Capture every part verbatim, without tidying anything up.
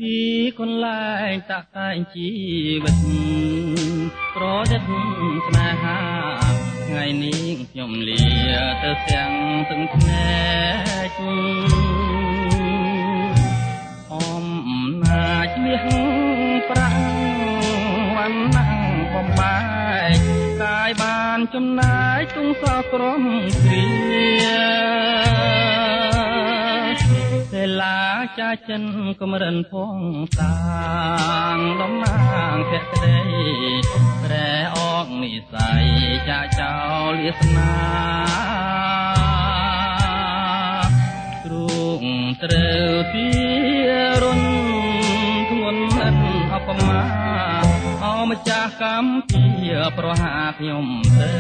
ពីកន្លែងតាក់តែងជីវិតប្រឌិតស្នេហាថ្ងៃនេះខ្ញុំលាទៅទាំងទាំងភ្នែកអំណាចមាសប្រាំងវណ្ណាំងបំបែកកាយបានចំណាយទុំសោក្រមគ្រាទេឡាចាចិនកំរិនភងតាងតំណាងភក្តីព្រះអកនិស័យចាចោលវាសនាទ្រង់ត្រូវទីរុនធ្ងន់និនអបមាអោម្ចាស់កម្ពីប្រហាខ្ញុំទៅ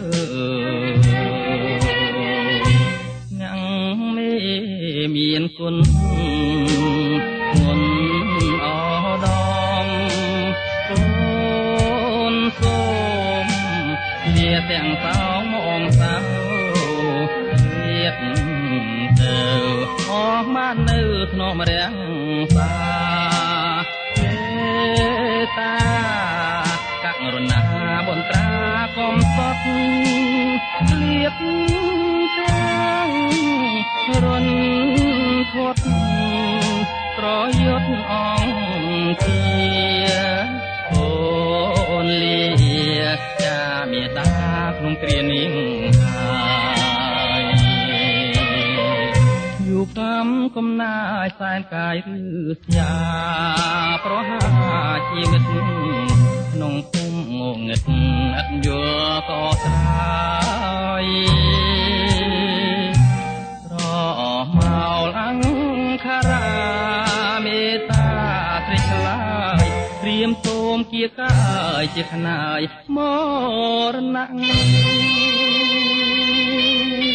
មានគុណគុណអដមគុណសូមជាទាំងសោមងសៅទៀតទៅអស់បាននៅក្នុងរាំងសាទេតាករុណាបនត្រាកំសត់លៀបទាំងរុនធាត់ប្រយុទ្ធអង្គអូនលាចាមេតាក្នុងគ្រានេះហើយយុគកម្មកំណាយសែនកាយឬស្យាប្រហាជីវិតក្នុងភូមិងងឹតអត់យល់ក៏ស្រាយមកអង្គខារាមេតាត្រេកថ្លាយព្រាមសូមគៀកាយជាខ្នាយមរណៈ